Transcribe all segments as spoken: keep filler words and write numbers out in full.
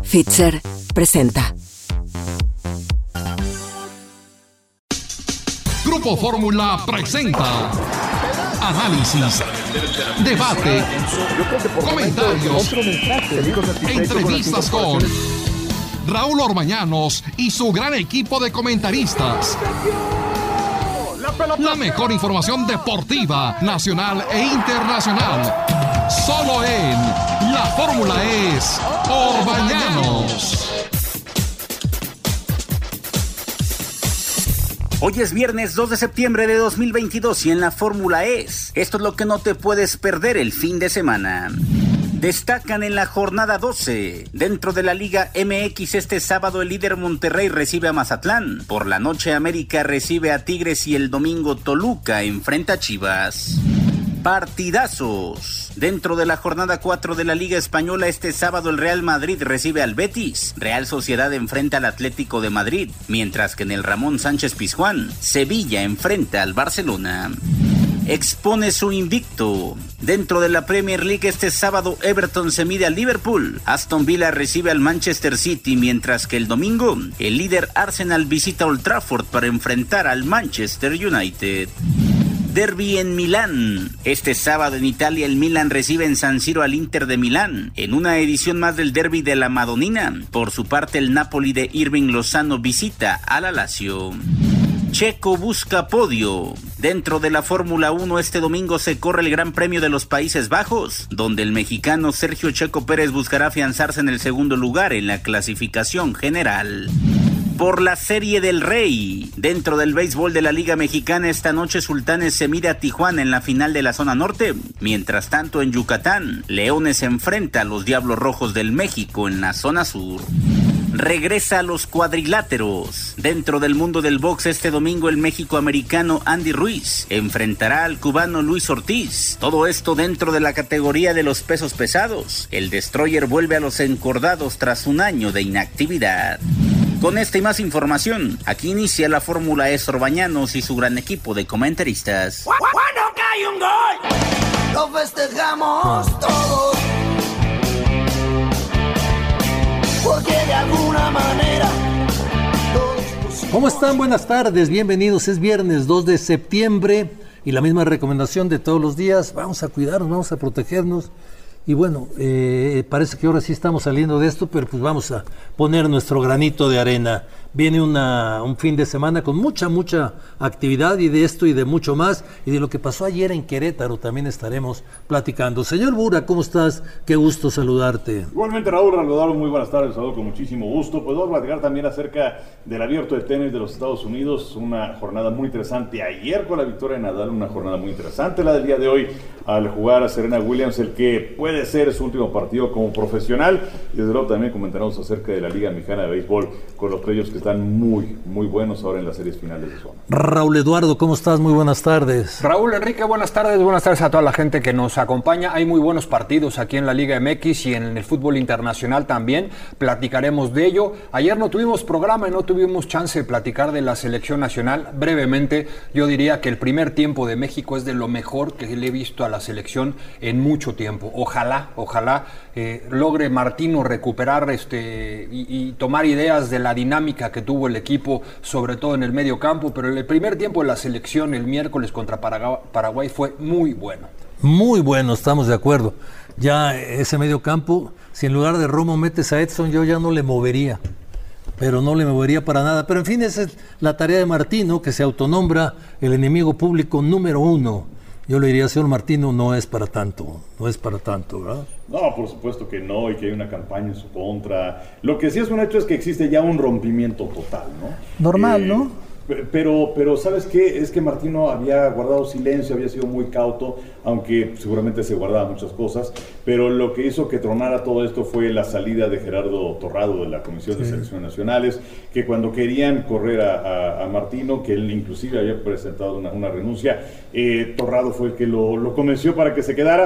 Fitzer presenta. Grupo Fórmula presenta análisis, debate, comentarios, entrevistas con Raúl Orbañanos y su gran equipo de comentaristas. La mejor información deportiva, nacional e internacional. Solo en La Fórmula es Orbañanos. Hoy es viernes dos de septiembre de dos mil veintidós y en La Fórmula es. Esto es lo que no te puedes perder el fin de semana. Destacan en la jornada doce. Dentro de la Liga M X este sábado el líder Monterrey recibe a Mazatlán. Por la noche América recibe a Tigres y el domingo Toluca enfrenta a Chivas. Partidazos. Dentro de la jornada cuatro de la Liga Española este sábado el Real Madrid recibe al Betis. Real Sociedad enfrenta al Atlético de Madrid. Mientras que en el Ramón Sánchez Pizjuán, Sevilla enfrenta al Barcelona. Expone su invicto. Dentro de la Premier League este sábado Everton se mide al Liverpool. Aston Villa recibe al Manchester City, mientras que el domingo el líder Arsenal visita Old Trafford para enfrentar al Manchester United. Derby en Milán. Este sábado en Italia el Milan recibe en San Siro al Inter de Milán, en una edición más del Derby de la Madonnina. Por su parte el Napoli de Irving Lozano visita al Lazio. Checo busca podio. Dentro de la Fórmula uno este domingo se corre el Gran Premio de los Países Bajos, donde el mexicano Sergio Checo Pérez buscará afianzarse en el segundo lugar en la clasificación general. Por la Serie del Rey. Dentro del béisbol de la Liga Mexicana esta noche Sultanes se mide a Tijuana en la final de la zona norte. Mientras tanto en Yucatán, Leones se enfrenta a los Diablos Rojos del México en la zona sur. Regresa a los cuadriláteros. Dentro del mundo del box este domingo el México-americano Andy Ruiz enfrentará al cubano Luis Ortiz. Todo esto dentro de la categoría de los pesos pesados. El Destroyer vuelve a los encordados tras un año de inactividad. Con esta y más información, aquí inicia la Fórmula es Orbañanos y su gran equipo de comentaristas. Cuando cae un gol, lo festejamos todos. Porque de alguna manera ¿Cómo están? Buenas tardes, bienvenidos. Es viernes dos de septiembre y la misma recomendación de todos los días. Vamos a cuidarnos, vamos a protegernos. Y bueno, eh, parece que ahora sí estamos saliendo de esto, pero pues vamos a poner nuestro granito de arena. Viene una, un fin de semana con mucha, mucha actividad y de esto y de mucho más. Y de lo que pasó ayer en Querétaro también estaremos platicando. Señor Bura, ¿cómo estás? Qué gusto saludarte. Igualmente, Raúl, Raúl, muy buenas tardes, saludo con muchísimo gusto. Pues vamos a platicar también acerca del Abierto de Tenis de los Estados Unidos. Una jornada muy interesante ayer con la victoria de Nadal, una jornada muy interesante la del día de hoy al jugar a Serena Williams, el que puede ser su último partido como profesional. Y desde luego también comentaremos acerca de la Liga Mexicana de Béisbol con los playoffs que están muy, muy buenos ahora en las series finales de zona. Raúl Eduardo, ¿cómo estás? Muy buenas tardes. Raúl Enrique, buenas tardes, buenas tardes a toda la gente que nos acompaña. Hay muy buenos partidos aquí en la Liga M X y en el fútbol internacional también. Platicaremos de ello. Ayer no tuvimos programa y no tuvimos chance de platicar de la selección nacional. Brevemente, yo diría que el primer tiempo de México es de lo mejor que le he visto a la selección en mucho tiempo. Ojalá, ojalá eh, logre Martino recuperar este y, y tomar ideas de la dinámica que tuvo el equipo, sobre todo en el medio campo, pero el primer tiempo de la selección el miércoles contra Paraguay fue muy bueno. Muy bueno, estamos de acuerdo. Ya ese medio campo, si en lugar de Romo metes a Edson, yo ya no le movería, pero no le movería para nada. Pero en fin, esa es la tarea de Martino, que se autonombra el enemigo público número uno. Yo le diría, señor Martino, no es para tanto, no es para tanto, ¿verdad? No, por supuesto que no, y que hay una campaña en su contra. Lo que sí es un hecho es que existe ya un rompimiento total, ¿no? Normal, eh, ¿no? Pero, pero ¿sabes qué? Es que Martino había guardado silencio, había sido muy cauto, aunque seguramente se guardaba muchas cosas, pero lo que hizo que tronara todo esto fue la salida de Gerardo Torrado de la Comisión sí. de Selecciones Nacionales, que cuando querían correr a, a, a Martino, que él inclusive había presentado una, una renuncia, eh, Torrado fue el que lo, lo convenció para que se quedara.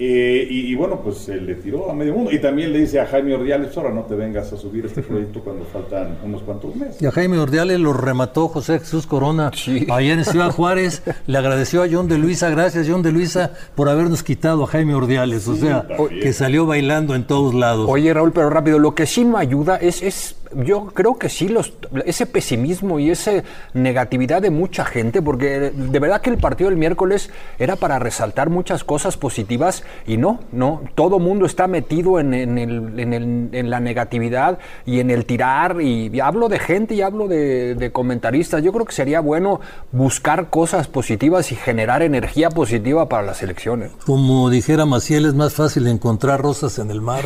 Eh, y, y bueno, pues se le tiró a medio mundo. Y también le dice a Jaime Ordiales, ahora no te vengas a subir este proyecto cuando faltan unos cuantos meses. Y a Jaime Ordiales lo remató José Jesús Corona sí. ayer en Ciudad Juárez. Le agradeció a John de Luisa, gracias John de Luisa por habernos quitado a Jaime Ordiales. O sea, sí, que salió bailando en todos lados. Oye, Raúl, pero rápido, lo que sí no ayuda es... es... Yo creo que sí, los, ese pesimismo y esa negatividad de mucha gente, porque de verdad que el partido del miércoles era para resaltar muchas cosas positivas y no, no, todo mundo está metido en, en, el, en, el, en la negatividad y en el tirar, y, y hablo de gente y hablo de, de comentaristas. Yo creo que sería bueno buscar cosas positivas y generar energía positiva para las elecciones. Como dijera Maciel, es más fácil encontrar rosas en el mar.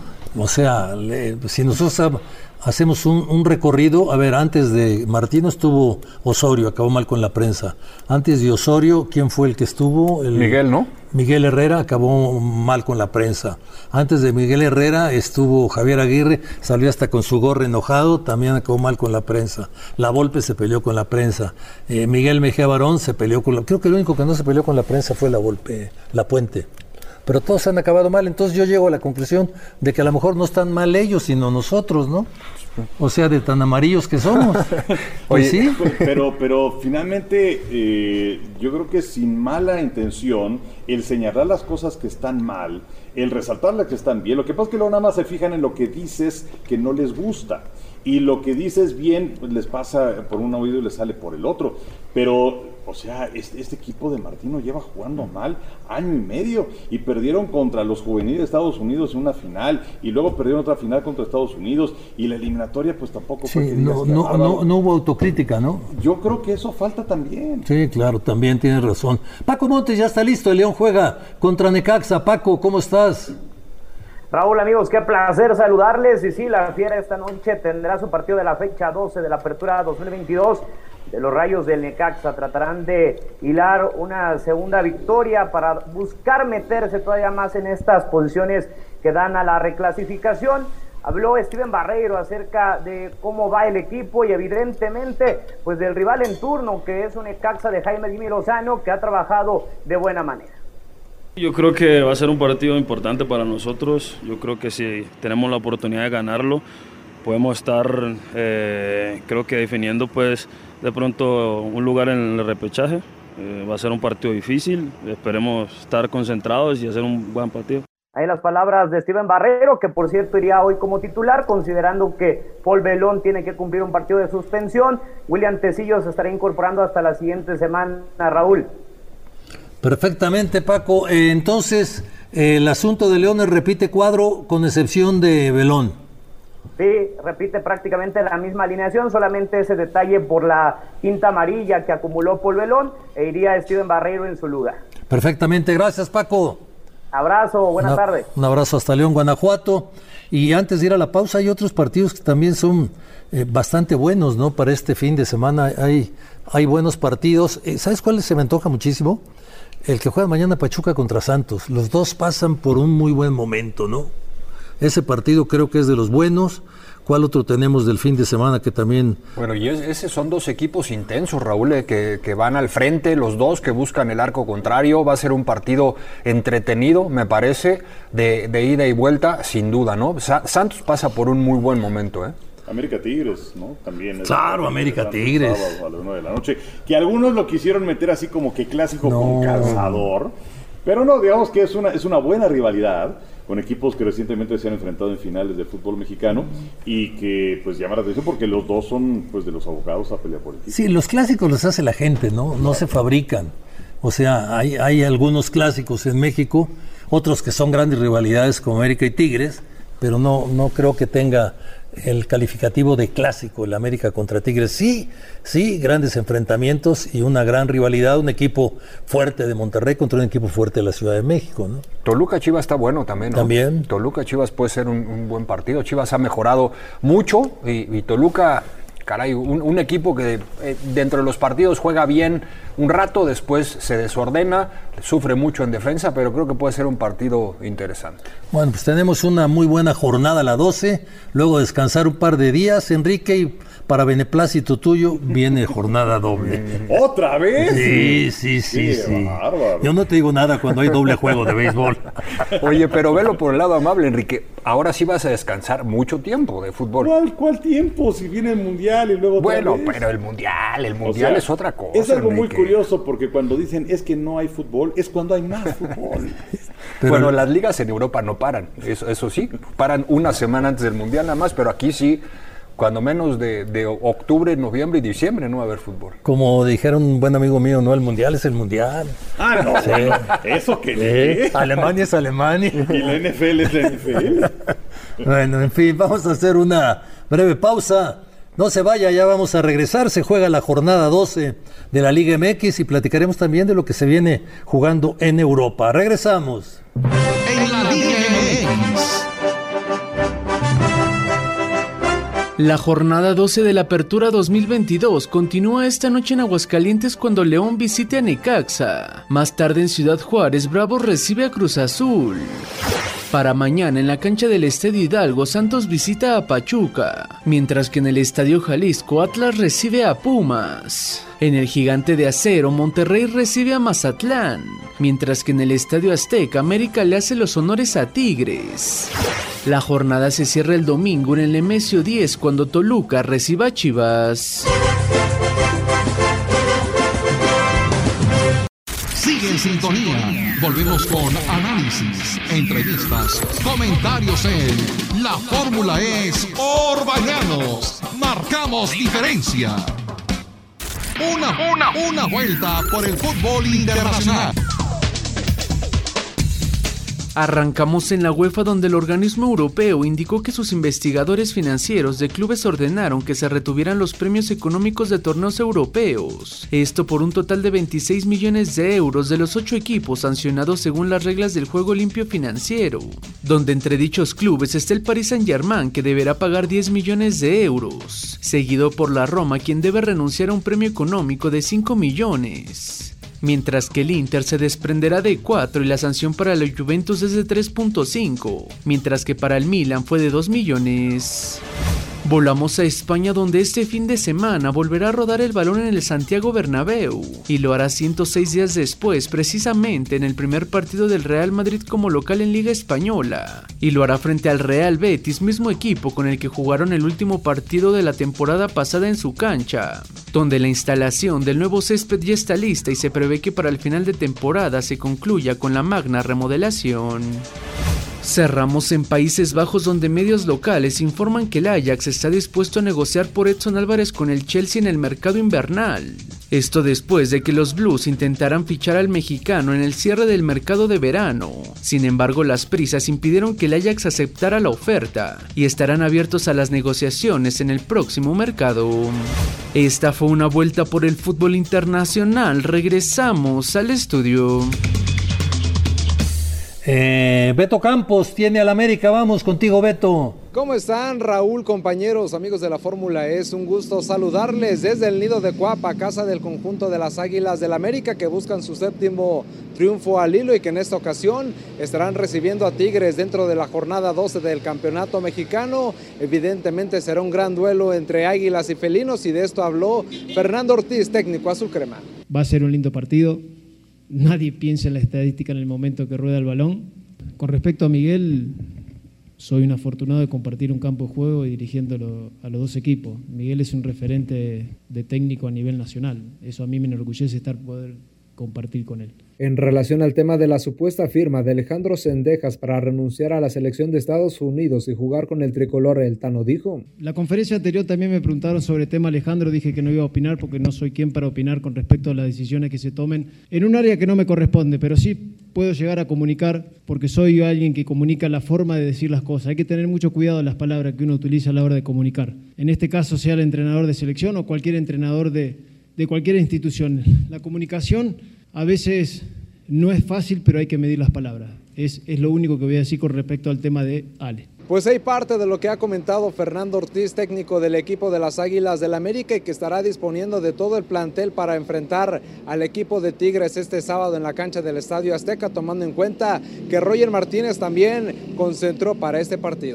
O sea, le, si nosotros hacemos un, un recorrido, a ver, antes de Martino estuvo Osorio, acabó mal con la prensa. Antes de Osorio, ¿quién fue el que estuvo? El, Miguel, ¿no? Miguel Herrera, acabó mal con la prensa. Antes de Miguel Herrera estuvo Javier Aguirre, salió hasta con su gorro enojado, también acabó mal con la prensa. La Volpe se peleó con la prensa. Eh, Miguel Mejía Barón se peleó con la... Creo que el único que no se peleó con la prensa fue la Volpe, la Puente. Pero todos han acabado mal, entonces yo llego a la conclusión de que a lo mejor no están mal ellos, sino nosotros, ¿no? O sea, de tan amarillos que somos. Pues sí. Pero, pero finalmente, eh, yo creo que sin mala intención, el señalar las cosas que están mal, el resaltar las que están bien, lo que pasa es que luego nada más se fijan en lo que dices que no les gusta. Y lo que dices bien, pues les pasa por un oído y les sale por el otro. Pero, o sea, este, este equipo de Martino lleva jugando mal año y medio y perdieron contra los juveniles de Estados Unidos en una final y luego perdieron otra final contra Estados Unidos y la eliminatoria pues tampoco sí, fue que no, digas, no, no, no hubo autocrítica, ¿no? Yo creo que eso falta también. Sí, claro, también tienes razón. Paco Montes ya está listo, el León juega contra Necaxa. Paco, ¿cómo estás? Raúl, amigos, qué placer saludarles. Y sí, la Fiera esta noche tendrá su partido de la fecha doce de la Apertura dos mil veintidós de los Rayos del Necaxa. Tratarán de hilar una segunda victoria para buscar meterse todavía más en estas posiciones que dan a la reclasificación. Habló Steven Barreiro acerca de cómo va el equipo y evidentemente pues del rival en turno, que es un Necaxa de Jaime Jimmy Lozano, que ha trabajado de buena manera. Yo creo que va a ser un partido importante para nosotros. Yo creo que si tenemos la oportunidad de ganarlo, podemos estar, eh, creo que definiendo pues de pronto un lugar en el repechaje. Eh, va a ser un partido difícil, esperemos estar concentrados y hacer un buen partido. Ahí las palabras de Steven Barreiro, que por cierto iría hoy como titular, considerando que Paul Belón tiene que cumplir un partido de suspensión. William Tecillo se estará incorporando hasta la siguiente semana, Raúl. Perfectamente, Paco. Eh, entonces, eh, el asunto de Leones repite cuadro con excepción de Belón. Sí, repite prácticamente la misma alineación, solamente ese detalle por la quinta amarilla que acumuló Paul Belón, e iría Steven Barreiro en su lugar. Perfectamente, gracias, Paco. Abrazo, buenas Una, tardes. Un abrazo hasta León, Guanajuato. Y antes de ir a la pausa, hay otros partidos que también son eh, bastante buenos, ¿no? Para este fin de semana hay, hay buenos partidos. Eh, ¿Sabes cuál se me antoja muchísimo? El que juega mañana Pachuca contra Santos. Los dos pasan por un muy buen momento, ¿no? Ese partido creo que es de los buenos. ¿Cuál otro tenemos del fin de semana que también...? Bueno, y es, esos son dos equipos intensos, Raúl, eh, que, que van al frente, los dos que buscan el arco contrario. Va a ser un partido entretenido, me parece, de, de ida y vuelta, sin duda, ¿no? Sa- Santos pasa por un muy buen momento, ¿eh? América Tigres, ¿no? También. Es claro, América Tigres. Sábado a las nueve de la noche. Que algunos lo quisieron meter así como que clásico no. con calzador. Pero no, digamos que es una, es una buena rivalidad con equipos que recientemente se han enfrentado en finales del fútbol mexicano y que pues llama la atención porque los dos son pues de los abogados a pelear por el título. Sí, los clásicos los hace la gente, ¿no? No se fabrican. O sea, hay, hay algunos clásicos en México, otros que son grandes rivalidades como América y Tigres, pero no, no creo que tenga el calificativo de clásico el América contra Tigres. Sí, sí, grandes enfrentamientos y una gran rivalidad, un equipo fuerte de Monterrey contra un equipo fuerte de la Ciudad de México, ¿no? Toluca Chivas está bueno también, ¿no? También. Toluca Chivas puede ser un, un buen partido. Chivas ha mejorado mucho y, y Toluca, caray, un, un equipo que eh, dentro de los partidos juega bien un rato, después se desordena, sufre mucho en defensa, pero creo que puede ser un partido interesante. Bueno, pues tenemos una muy buena jornada a la doce, luego descansar un par de días, Enrique, y para beneplácito tuyo, viene jornada doble. ¿Otra vez? Sí, sí, sí, Qué sí. bárbaro. Yo no te digo nada cuando hay doble juego de béisbol. Oye, pero velo por el lado amable, Enrique. Ahora sí vas a descansar mucho tiempo de fútbol. ¿Cuál, cuál tiempo? Si viene el Mundial y luego otra Bueno, vez. pero el Mundial, el Mundial O sea, es otra cosa. Es algo muy Enrique. curioso porque cuando dicen es que no hay fútbol, es cuando hay más fútbol. Pero bueno, el- las ligas en Europa no paran, eso, eso sí, paran una semana antes del Mundial nada más, pero aquí sí, cuando menos de, de octubre, noviembre y diciembre no va a haber fútbol. Como dijeron un buen amigo mío, no, el mundial es el mundial. Ah, no. Sí. Eso que Eh, Alemania es Alemania. Y la N F L es la N F L. Bueno, en fin, vamos a hacer una breve pausa. No se vaya, ya vamos a regresar. Se juega la jornada doce de la Liga M X y platicaremos también de lo que se viene jugando en Europa. Regresamos. En la Liga M X. La jornada doce de la Apertura dos mil veintidós continúa esta noche en Aguascalientes cuando León visite a Necaxa. Más tarde en Ciudad Juárez, Bravos recibe a Cruz Azul. Para mañana en la cancha del Estadio Hidalgo, Santos visita a Pachuca, mientras que en el Estadio Jalisco, Atlas recibe a Pumas. En el Gigante de Acero, Monterrey recibe a Mazatlán, mientras que en el Estadio Azteca, América le hace los honores a Tigres. La jornada se cierra el domingo en el Nemesio diez cuando Toluca reciba a Chivas. Sigue en sintonía. Volvemos con análisis, entrevistas, comentarios en La Fórmula es Orbañanos. Marcamos diferencia. Una, una, una vuelta por el fútbol internacional. Arrancamos en la UEFA, donde el organismo europeo indicó que sus investigadores financieros de clubes ordenaron que se retuvieran los premios económicos de torneos europeos. Esto por un total de veintiséis millones de euros de los ocho equipos sancionados según las reglas del juego limpio financiero, donde entre dichos clubes está el Paris Saint-Germain, que deberá pagar diez millones de euros, seguido por la Roma, quien debe renunciar a un premio económico de cinco millones. Mientras que el Inter se desprenderá de cuatro y la sanción para la Juventus es de tres punto cinco, mientras que para el Milan fue de dos millones. Volamos a España, donde este fin de semana volverá a rodar el balón en el Santiago Bernabéu, y lo hará ciento seis días después, precisamente en el primer partido del Real Madrid como local en Liga Española, y lo hará frente al Real Betis, mismo equipo con el que jugaron el último partido de la temporada pasada en su cancha, donde la instalación del nuevo césped ya está lista y se prevé que para el final de temporada se concluya con la magna remodelación. Cerramos en Países Bajos, donde medios locales informan que el Ajax está dispuesto a negociar por Edson Álvarez con el Chelsea en el mercado invernal. Esto después de que los Blues intentaran fichar al mexicano en el cierre del mercado de verano. Sin embargo, las prisas impidieron que el Ajax aceptara la oferta y estarán abiertos a las negociaciones en el próximo mercado. Esta fue una vuelta por el fútbol internacional. Regresamos al estudio. Eh, Beto Campos tiene al América. Vamos contigo, Beto. ¿Cómo están, Raúl, compañeros, amigos de la Fórmula? Es un gusto saludarles desde el Nido de Cuapa, casa del conjunto de las Águilas del América, que buscan su séptimo triunfo al hilo y que en esta ocasión estarán recibiendo a Tigres dentro de la jornada doce del campeonato mexicano. Evidentemente será un gran duelo entre Águilas y Felinos, y de esto habló Fernando Ortiz, técnico azul crema. Va a ser un lindo partido. Nadie piensa en la estadística en el momento que rueda el balón. Con respecto a Miguel, soy un afortunado de compartir un campo de juego y dirigiéndolo a los dos equipos. Miguel es un referente de técnico a nivel nacional. Eso a mí me enorgullece estar poder compartir con él. En relación al tema de la supuesta firma de Alejandro Zendejas para renunciar a la selección de Estados Unidos y jugar con el tricolor, el Tano dijo: La conferencia anterior también me preguntaron sobre el tema Alejandro, dije que no iba a opinar porque no soy quien para opinar con respecto a las decisiones que se tomen en un área que no me corresponde, pero sí puedo llegar a comunicar porque soy alguien que comunica la forma de decir las cosas. Hay que tener mucho cuidado en las palabras que uno utiliza a la hora de comunicar. En este caso, sea el entrenador de selección o cualquier entrenador de, de cualquier institución. La comunicación a veces no es fácil, pero hay que medir las palabras. Es, es lo único que voy a decir con respecto al tema de Ale. Pues hay parte de lo que ha comentado Fernando Ortiz, técnico del equipo de las Águilas del América, y que estará disponiendo de todo el plantel para enfrentar al equipo de Tigres este sábado en la cancha del Estadio Azteca, tomando en cuenta que Roger Martínez también concentró para este partido.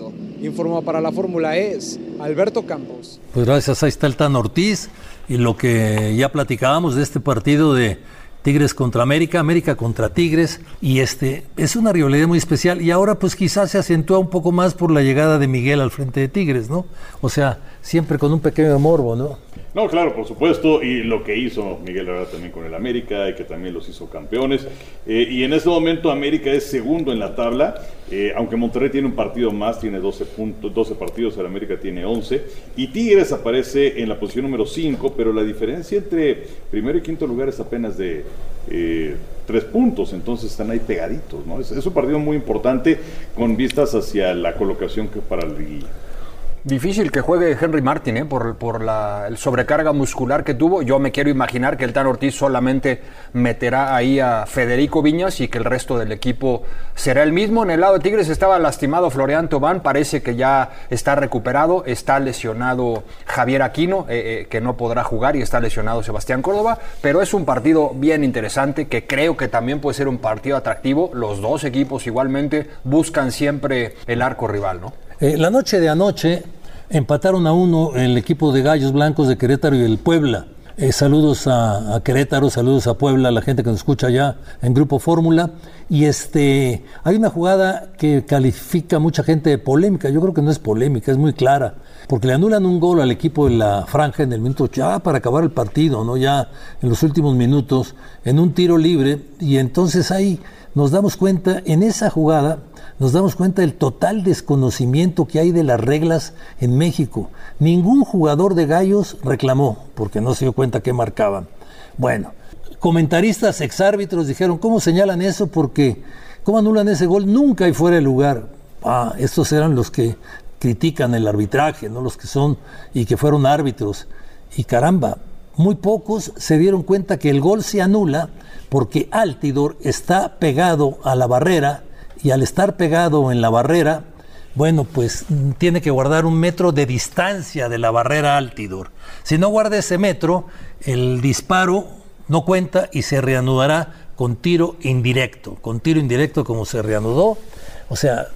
Informó para la Fórmula E Alberto Campos. Pues gracias, ahí está el Tan Ortiz y lo que ya platicábamos de este partido de Tigres contra América, América contra Tigres, y este es una rivalidad muy especial, y ahora pues quizás se acentúa un poco más por la llegada de Miguel al frente de Tigres, ¿no? O sea, siempre con un pequeño morbo, ¿no? No, claro, por supuesto, y lo que hizo Miguel Herrera también con el América, y que también los hizo campeones, eh, y en este momento América es segundo en la tabla, eh, aunque Monterrey tiene un partido más, tiene doce, puntos, doce partidos, el América tiene once, y Tigres aparece en la posición número cinco, pero la diferencia entre primero y quinto lugar es apenas de eh, tres puntos, entonces están ahí pegaditos, ¿no? Es, es un partido muy importante con vistas hacia la colocación que para la liguilla. Difícil que juegue Henry Martin, ¿eh? por, por la el sobrecarga muscular que tuvo. Yo me quiero imaginar que el Tan Ortiz solamente meterá ahí a Federico Viñas y que el resto del equipo será el mismo. En el lado de Tigres estaba lastimado Florian Thauvin, parece que ya está recuperado. Está lesionado Javier Aquino, eh, eh, que no podrá jugar, y está lesionado Sebastián Córdoba, pero es un partido bien interesante que creo que también puede ser un partido atractivo. Los dos equipos igualmente buscan siempre el arco rival, ¿no? Eh, la noche de anoche empataron a uno el equipo de Gallos Blancos de Querétaro y el Puebla. Eh, saludos a, a Querétaro, saludos a Puebla, a la gente que nos escucha allá en Grupo Fórmula. Y este hay una jugada que califica a mucha gente de polémica. Yo creo que no es polémica, es muy clara, porque le anulan un gol al equipo de la franja en el minuto ya para acabar el partido, ¿no? Ya en los últimos minutos, en un tiro libre, y entonces ahí nos damos cuenta, en esa jugada, nos damos cuenta del total desconocimiento que hay de las reglas en México. Ningún jugador de Gallos reclamó, porque no se dio cuenta qué marcaban. Bueno, comentaristas, exárbitros dijeron, ¿cómo señalan eso? Porque, ¿cómo anulan ese gol? Nunca hay fuera de lugar. Ah, estos eran los que critican el arbitraje, ¿no? Los que son y que fueron árbitros. Y caramba, muy pocos se dieron cuenta que el gol se anula porque Altidor está pegado a la barrera, y al estar pegado en la barrera, bueno, pues tiene que guardar un metro de distancia de la barrera Altidor. Si no guarda ese metro, el disparo no cuenta y se reanudará con tiro indirecto, con tiro indirecto como se reanudó. O sea,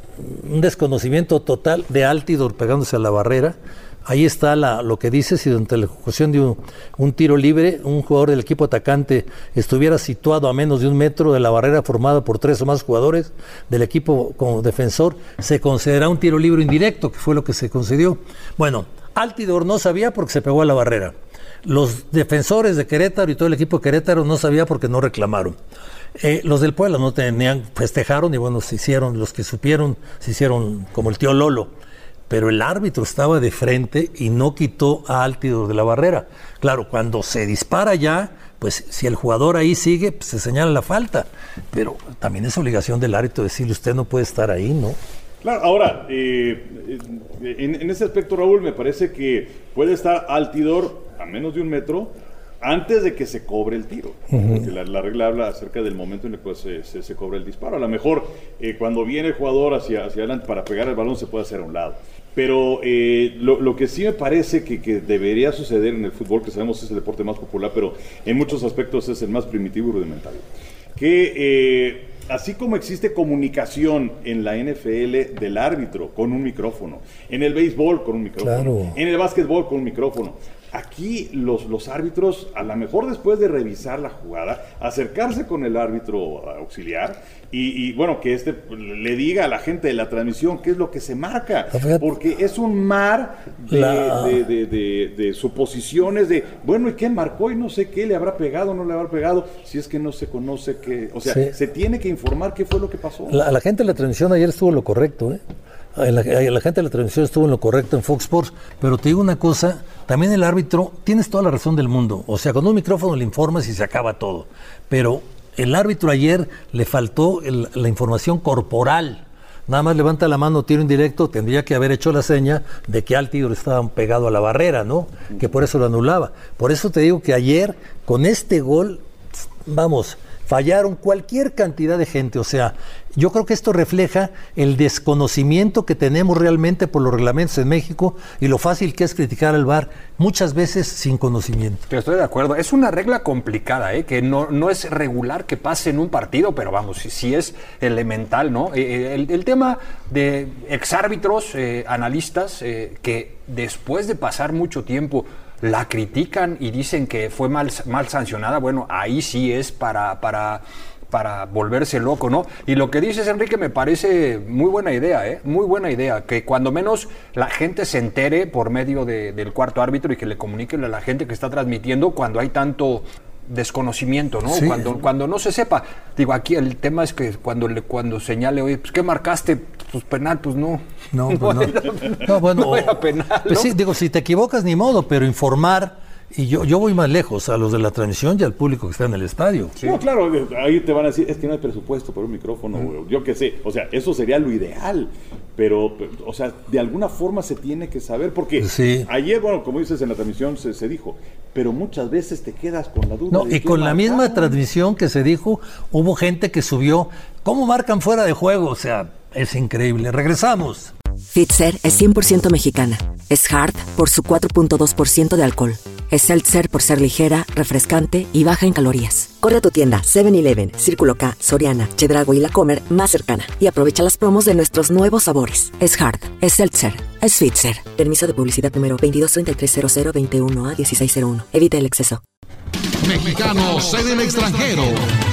un desconocimiento total de Altidor pegándose a la barrera. Ahí está la, lo que dice, si durante la ejecución de un, un tiro libre, un jugador del equipo atacante estuviera situado a menos de un metro de la barrera formada por tres o más jugadores del equipo como defensor, se considera un tiro libre indirecto, que fue lo que se concedió. Bueno, Altidor no sabía porque se pegó a la barrera. Los defensores de Querétaro y todo el equipo de Querétaro no sabía porque no reclamaron. Eh, los del Puebla no tenían, festejaron y bueno, se hicieron, los que supieron, se hicieron como el tío Lolo. Pero el árbitro estaba de frente y no quitó a Altidor de la barrera. Claro, cuando se dispara ya, pues si el jugador ahí sigue, pues se señala la falta. Pero también es obligación del árbitro decirle, usted no puede estar ahí, ¿no? Claro, ahora, eh, en, en ese aspecto, Raúl, me parece que puede estar Altidor a menos de un metro antes de que se cobre el tiro, uh-huh. Porque la, la regla habla acerca del momento en el que se, se, se cobra el disparo. A lo mejor eh, cuando viene el jugador hacia, hacia adelante para pegar el balón se puede hacer a un lado. Pero eh, lo, lo que sí me parece que, que debería suceder en el fútbol, que sabemos es el deporte más popular, pero en muchos aspectos es el más primitivo y rudimentario, que eh, así como existe comunicación en la N F L del árbitro con un micrófono, en el béisbol con un micrófono, claro. En el básquetbol con un micrófono, aquí los, los árbitros, a lo mejor después de revisar la jugada, acercarse con el árbitro auxiliar y, y bueno, que este le diga a la gente de la transmisión qué es lo que se marca, porque es un mar de, la... de, de, de, de suposiciones de, bueno, ¿y qué marcó? Y no sé qué, le habrá pegado, no le habrá pegado, si es que no se conoce qué, o sea, sí. Se tiene que informar qué fue lo que pasó. La, la gente de la transmisión ayer estuvo en lo correcto, ¿eh? La, la gente de la transmisión estuvo en lo correcto en Fox Sports, pero te digo una cosa, también el árbitro, tienes toda la razón del mundo, o sea, con un micrófono le informas y se acaba todo, pero el árbitro ayer le faltó el, la información corporal, nada más levanta la mano, tiro indirecto, tendría que haber hecho la seña de que Altidor estaba pegado a la barrera, ¿no? Que por eso lo anulaba. Por eso te digo que ayer, con este gol, vamos, fallaron cualquier cantidad de gente. O sea, yo creo que esto refleja el desconocimiento que tenemos realmente por los reglamentos en México y lo fácil que es criticar al V A R, muchas veces sin conocimiento. Yo estoy de acuerdo. Es una regla complicada, ¿eh? Que no, no es regular que pase en un partido, pero vamos, sí, sí es elemental, ¿no? Eh, el, el tema de exárbitros, eh, analistas, eh, que después de pasar mucho tiempo la critican y dicen que fue mal, mal sancionada, bueno, ahí sí es para, para, para volverse loco, ¿no? Y lo que dices, Enrique, me parece muy buena idea, ¿eh? Muy buena idea, que cuando menos la gente se entere por medio de, del cuarto árbitro y que le comuniquen a la gente que está transmitiendo cuando hay tanto desconocimiento, ¿no? Sí. Cuando, cuando no se sepa. Digo, aquí el tema es que cuando, le, cuando señale, oye, pues, ¿qué marcaste? Pues penal, pues no. No, pues no. No era, no, bueno, no era penal, ¿no? Pues sí, digo, si te equivocas ni modo, pero informar. Y yo, yo voy más lejos, a los de la transmisión y al público que está en el estadio. Sí. No, claro, ahí te van a decir, es que no hay presupuesto por un micrófono, mm. yo qué sé, o sea, eso sería lo ideal, pero, o sea, de alguna forma se tiene que saber, porque sí. Ayer, bueno, como dices en la transmisión se, se dijo, pero muchas veces te quedas con la duda. No, de y con la misma marcaron. transmisión que se dijo, hubo gente que subió, ¿cómo marcan fuera de juego? O sea, es increíble. Regresamos. Fitzer es cien por ciento mexicana. Es Hard por su cuatro punto dos por ciento de alcohol. Es Seltzer por ser ligera, refrescante y baja en calorías. Corre a tu tienda seven eleven, Círculo K, Soriana, Chedraui y La Comer más cercana y aprovecha las promos de nuestros nuevos sabores. Es Hard, es Seltzer, es Fitzer. Permiso de publicidad número veintidós treinta y tres cero cero veintiuno a dieciséis cero uno. Evita el exceso. Mexicanos en el extranjero.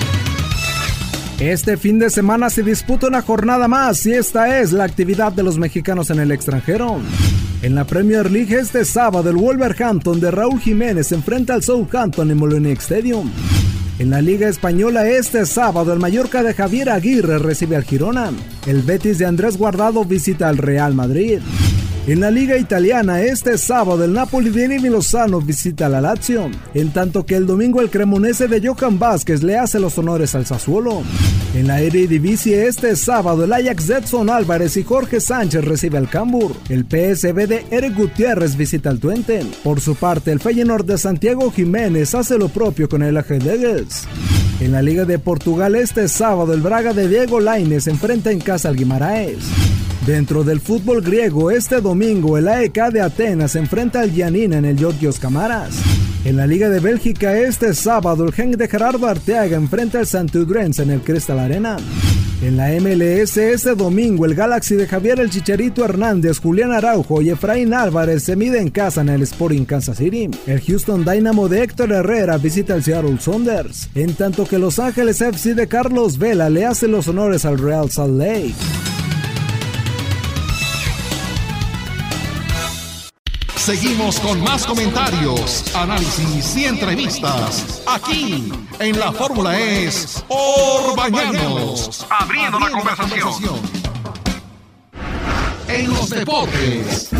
Este fin de semana se disputa una jornada más y esta es la actividad de los mexicanos en el extranjero. En la Premier League este sábado el Wolverhampton de Raúl Jiménez se enfrenta al Southampton en Molyneux Stadium. En la Liga Española este sábado el Mallorca de Javier Aguirre recibe al Girona. El Betis de Andrés Guardado visita al Real Madrid. En la Liga Italiana, este sábado el Napoli de Emi Lozano visita a la Lazio, en tanto que el domingo el Cremonese de Johan Vázquez le hace los honores al Sassuolo. En la Eredivisie, este sábado el Ajax de Edson Álvarez y Jorge Sánchez recibe al Cambur. El P S V de Eric Gutiérrez visita al Twente. Por su parte, el Feyenoord de Santiago Jiménez hace lo propio con el Ajedregues. En la Liga de Portugal, este sábado el Braga de Diego Lainez se enfrenta en casa al Guimaraes. Dentro del fútbol griego, este domingo el A E K de Atenas se enfrenta al Giannina en el Georgios Camaras. En la Liga de Bélgica, este sábado el Genk de Gerardo Arteaga enfrenta al Santudrense en el Cristal Arena. En la M L S, este domingo el Galaxy de Javier El Chicharito Hernández, Julián Araujo y Efraín Álvarez se mide en casa en el Sporting Kansas City. El Houston Dynamo de Héctor Herrera visita al Seattle Sounders, en tanto que Los Ángeles F C de Carlos Vela le hace los honores al Real Salt Lake. Seguimos con más comentarios, análisis y entrevistas aquí en la Fórmula Es Orbañanos, abriendo la conversación. En los deportes.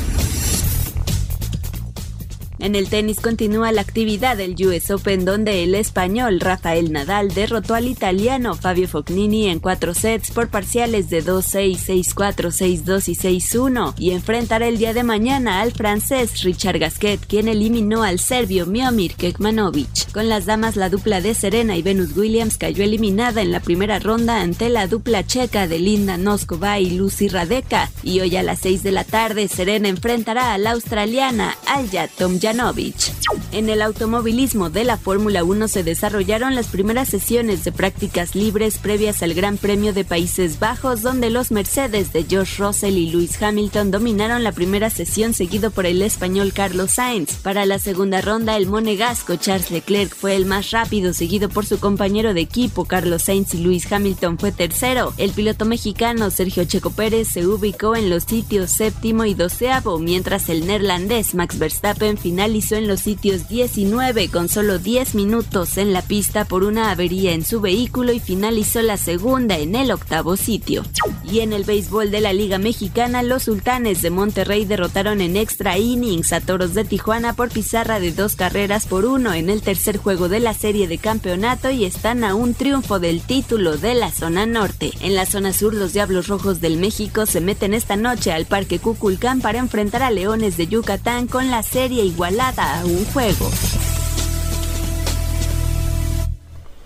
En el tenis continúa la actividad del U S Open, donde el español Rafael Nadal derrotó al italiano Fabio Fognini en cuatro sets por parciales de dos seis, seis cuatro, seis dos y seis uno, y enfrentará el día de mañana al francés Richard Gasquet, quien eliminó al serbio Miomir Kekmanovic. Con las damas, la dupla de Serena y Venus Williams cayó eliminada en la primera ronda ante la dupla checa de Linda Noskova y Lucy Radeka, y hoy a las seis de la tarde Serena enfrentará a la australiana Alja Tomljanovic. En el automovilismo de la Fórmula uno se desarrollaron las primeras sesiones de prácticas libres previas al Gran Premio de Países Bajos, donde los Mercedes de George Russell y Lewis Hamilton dominaron la primera sesión, seguido por el español Carlos Sainz. Para la segunda ronda, el monegasco Charles Leclerc fue el más rápido, seguido por su compañero de equipo Carlos Sainz, y Lewis Hamilton fue tercero. El piloto mexicano Sergio Checo Pérez se ubicó en los sitios séptimo y doceavo, mientras el neerlandés Max Verstappen finalizó en los sitios diecinueve con solo diez minutos en la pista por una avería en su vehículo y finalizó la segunda en el octavo sitio. Y en el béisbol de la Liga Mexicana, los Sultanes de Monterrey derrotaron en extra innings a Toros de Tijuana por pizarra de dos carreras por uno en el tercer juego de la serie de campeonato y están a un triunfo del título de la zona norte. En la zona sur, los Diablos Rojos del México se meten esta noche al Parque Cuculcán para enfrentar a Leones de Yucatán con la serie igualada a un juego.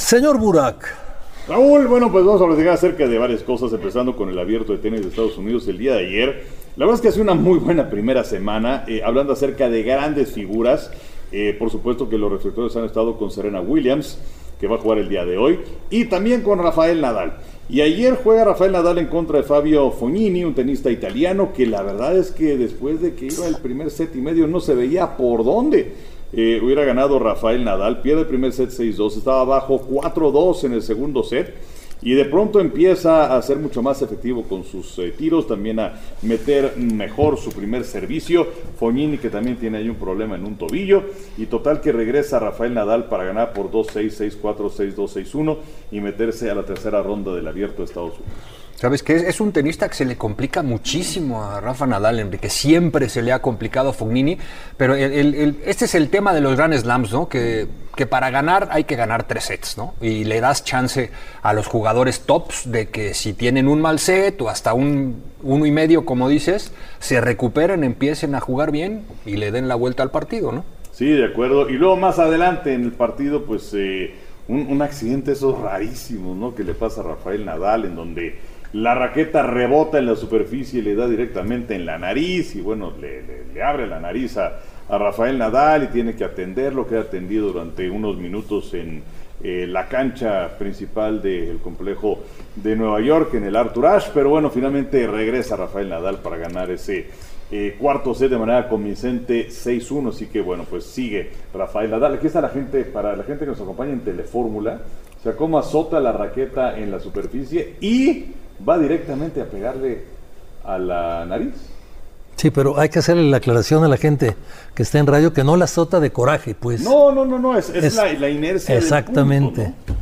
Señor Burak. Raúl, bueno, pues vamos a platicar acerca de varias cosas, empezando con el Abierto de Tenis de Estados Unidos el día de ayer. La verdad es que ha sido una muy buena primera semana, eh, hablando acerca de grandes figuras. Eh, por supuesto que los reflectores han estado con Serena Williams, que va a jugar el día de hoy, y también con Rafael Nadal. Y ayer juega Rafael Nadal en contra de Fabio Fognini, un tenista italiano que la verdad es que después de que iba el primer set y medio no se veía por dónde eh, hubiera ganado Rafael Nadal. Pierde el primer set seis dos, estaba abajo cuatro dos en el segundo set y de pronto empieza a ser mucho más efectivo con sus eh, tiros, también a meter mejor su primer servicio. Fognini, que también tiene ahí un problema en un tobillo, y total que regresa Rafael Nadal para ganar por dos seis, seis cuatro, seis dos, seis uno y meterse a la tercera ronda del Abierto de Estados Unidos. ¿Sabes qué? Es, es un tenista que se le complica muchísimo a Rafa Nadal, Enrique. Siempre se le ha complicado a Fognini, pero el, el, el, este es el tema de los Grand Slams, ¿no? Que, que para ganar hay que ganar tres sets, ¿no? Y le das chance a los jugadores tops de que si tienen un mal set o hasta un uno y medio, como dices, se recuperen, empiecen a jugar bien y le den la vuelta al partido, ¿no? Sí, de acuerdo. Y luego más adelante en el partido, pues eh, un, un accidente esos rarísimos, ¿no? Que le pasa a Rafael Nadal, en donde la raqueta rebota en la superficie y le da directamente en la nariz, y bueno, le, le, le abre la nariz a, a Rafael Nadal y tiene que atenderlo. Queda atendido durante unos minutos en eh, la cancha principal del complejo de Nueva York, en el Arthur Ashe, pero bueno, finalmente regresa Rafael Nadal para ganar ese eh, cuarto set de manera convincente seis uno, así que bueno, pues sigue Rafael Nadal. Aquí está la gente, para la gente que nos acompaña en Telefórmula, o sea, cómo azota la raqueta en la superficie y va directamente a pegarle a la nariz. Sí, pero hay que hacerle la aclaración a la gente que está en radio que no la azota de coraje, pues. No, no, no, no, es, es, es la, la inercia exactamente. del punto, ¿no?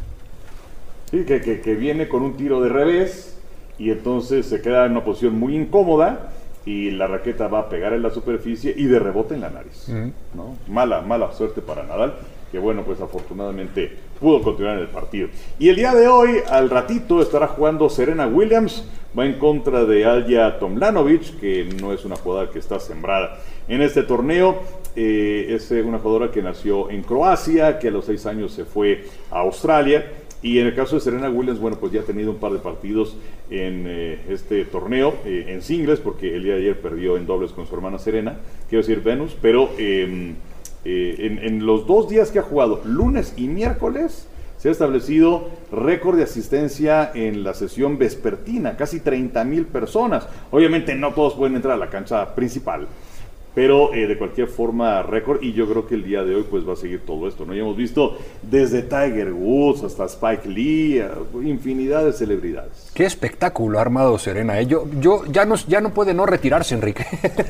Sí, que, que, que viene con un tiro de revés y entonces se queda en una posición muy incómoda y la raqueta va a pegar en la superficie y de rebote en la nariz, uh-huh. ¿no? Mala, mala suerte para Nadal, que bueno, pues afortunadamente pudo continuar en el partido. Y el día de hoy, al ratito, estará jugando Serena Williams, va en contra de Alja Tomljanovic, que no es una jugadora que está sembrada en este torneo. Eh, es una jugadora que nació en Croacia, que a los seis años se fue a Australia. Y en el caso de Serena Williams, bueno, pues ya ha tenido un par de partidos en eh, este torneo, eh, en singles, porque el día de ayer perdió en dobles con su hermana Serena, quiero decir Venus, pero eh, eh, en, en los dos días que ha jugado, lunes y miércoles, se ha establecido récord de asistencia en la sesión vespertina, casi treinta mil personas. Obviamente no todos pueden entrar a la cancha principal, pero eh, de cualquier forma récord, y yo creo que el día de hoy pues va a seguir todo esto, ¿no? Ya hemos visto desde Tiger Woods hasta Spike Lee, infinidad de celebridades. Qué espectáculo ha armado Serena, ¿eh? Yo, yo ya, no, ya no puede no retirarse, Enrique.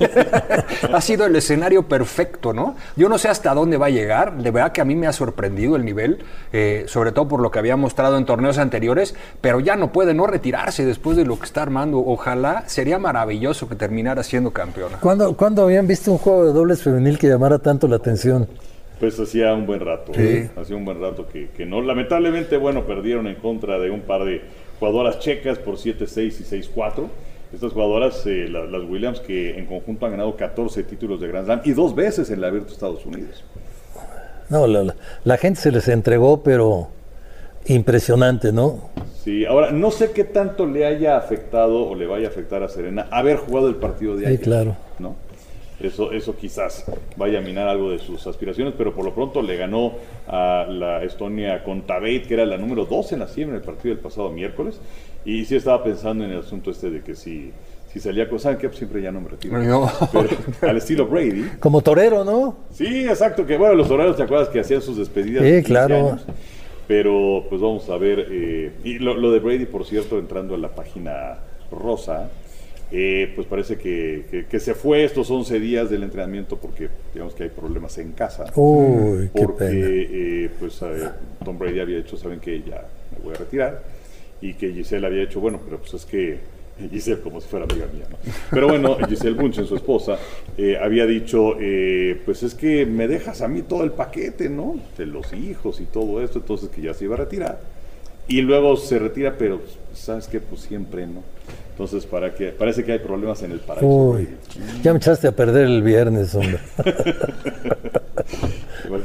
Ha sido el escenario perfecto, ¿no? Yo no sé hasta dónde va a llegar, de verdad que a mí me ha sorprendido el nivel, eh, sobre todo por lo que había mostrado en torneos anteriores, pero ya no puede no retirarse después de lo que está armando. Ojalá, sería maravilloso que terminara siendo campeona. ¿Cuándo, ¿cuándo habían visto un juego de dobles femenil que llamara tanto la atención? Pues hacía un buen rato, sí. ¿eh? Hacía un buen rato que, que no, lamentablemente, bueno, perdieron en contra de un par de jugadoras checas por siete seis y seis cuatro. Estas jugadoras, eh, la, las Williams, que en conjunto han ganado catorce títulos de Grand Slam y dos veces en el Abierto de Estados Unidos. No, la, la, la gente se les entregó, pero impresionante, ¿no? Sí, ahora, no sé qué tanto le haya afectado o le vaya a afectar a Serena haber jugado el partido de ayer. Sí, claro. ¿No? Eso, eso quizás vaya a minar algo de sus aspiraciones, pero por lo pronto le ganó a la Estonia Kontaveit, que era la número doce en la cien en el partido del pasado miércoles, y sí estaba pensando en el asunto este de que si, si salía con, ¿saben qué? Pues siempre ya no me retiro. No. Pero, al estilo Brady. Como torero, ¿no? Sí, exacto, que bueno, los toreros, ¿te acuerdas que hacían sus despedidas? Sí, claro. Años? Pero pues vamos a ver, eh, y lo, lo de Brady, por cierto, entrando a la página rosa, Eh, pues parece que, que, que se fue estos once días del entrenamiento porque digamos que hay problemas en casa. Uy, porque, qué pena. Eh, pues eh, Tom Brady había hecho, saben que ya me voy a retirar, y que Giselle había hecho, bueno, pero pues es que Giselle como si fuera amiga mía, ¿no? Pero bueno, Giselle Bunchen, su esposa, eh, había dicho, eh, pues es que me dejas a mí todo el paquete, ¿no? De los hijos y todo esto, entonces que ya se iba a retirar. Y luego se retira, pero ¿sabes qué? Pues siempre, ¿no? Entonces, para que, parece que hay problemas en el paraíso. Uy, ya me echaste a perder el viernes, hombre.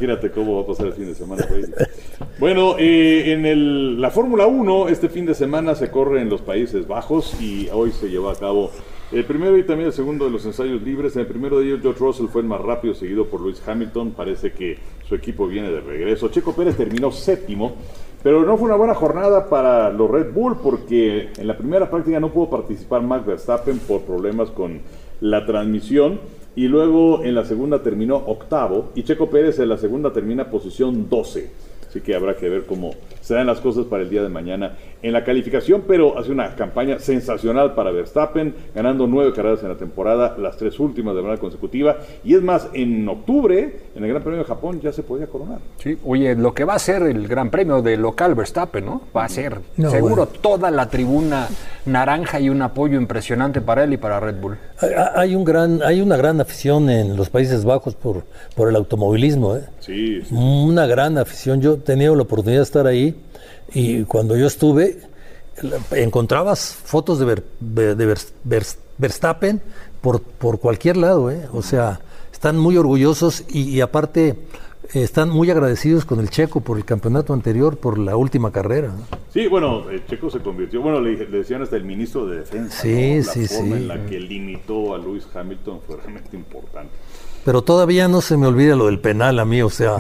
Imagínate cómo va a pasar el fin de semana. Bueno, eh, en el, la Fórmula uno, este fin de semana se corre en los Países Bajos y hoy se llevó a cabo el primero y también el segundo de los ensayos libres. En el primero de ellos, George Russell fue el más rápido, seguido por Lewis Hamilton. Parece que su equipo viene de regreso. Checo Pérez terminó séptimo, pero no fue una buena jornada para los Red Bull porque en la primera práctica no pudo participar Max Verstappen por problemas con la transmisión. Y luego en la segunda terminó octavo y Checo Pérez en la segunda termina posición doce. Así que habrá que ver cómo se dan las cosas para el día de mañana en la calificación, pero hace una campaña sensacional para Verstappen, ganando nueve carreras en la temporada, las tres últimas de manera consecutiva, y es más, en octubre, en el Gran Premio de Japón, ya se podía coronar. Sí, oye, lo que va a ser el Gran Premio de local Verstappen, ¿no? Va a ser no, seguro bueno. toda la tribuna naranja y un apoyo impresionante para él y para Red Bull. Hay un gran, hay una gran afición en los Países Bajos por, por el automovilismo, ¿eh? Sí, sí. Una gran afición. Yo he tenido la oportunidad de estar ahí y cuando yo estuve encontrabas fotos de, Ver, de Ver, Ver, Verstappen por, por cualquier lado, ¿eh? O sea, están muy orgullosos y, y aparte están muy agradecidos con el Checo por el campeonato anterior, por la última carrera, ¿no? Sí, bueno, el Checo se convirtió, bueno, le, le decían hasta el ministro de Defensa, sí, ¿no? La sí, forma sí. en la que limitó a Lewis Hamilton fue realmente importante. Pero todavía no se me olvida lo del penal a mí, o sea...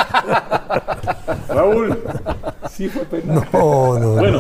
Raúl, sí fue penal. No, no. Bueno,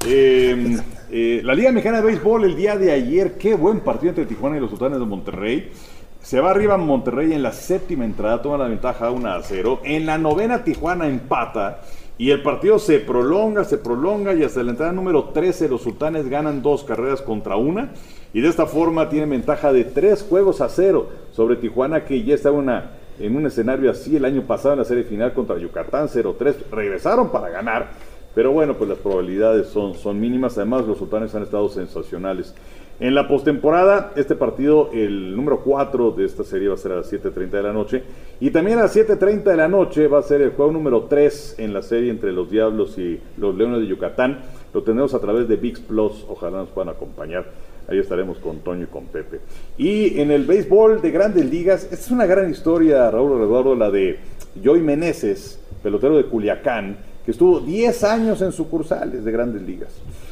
eh, eh, la Liga Mexicana de Béisbol el día de ayer, qué buen partido entre Tijuana y los Sultanes de Monterrey. Se va arriba Monterrey en la séptima entrada, toma la ventaja uno a cero. En la novena Tijuana empata y el partido se prolonga, se prolonga y hasta la entrada número trece los Sultanes ganan dos carreras contra una. Y de esta forma tienen ventaja de tres juegos a cero sobre Tijuana, que ya estaba una, en un escenario así el año pasado en la serie final contra Yucatán, cero tres. Regresaron para ganar, pero bueno, pues las probabilidades son, son mínimas. Además, los Sultanes han estado sensacionales. En la postemporada, este partido, el número cuatro de esta serie va a ser a las siete treinta de la noche. Y también a las siete treinta de la noche va a ser el juego número tres en la serie entre los Diablos y los Leones de Yucatán. Lo tenemos a través de ViX Plus, ojalá nos puedan acompañar. Ahí estaremos con Toño y con Pepe. Y en el béisbol de Grandes Ligas, esta es una gran historia, Raúl Eduardo, la de Joey Meneses, pelotero de Culiacán, que estuvo diez años en sucursales de Grandes Ligas.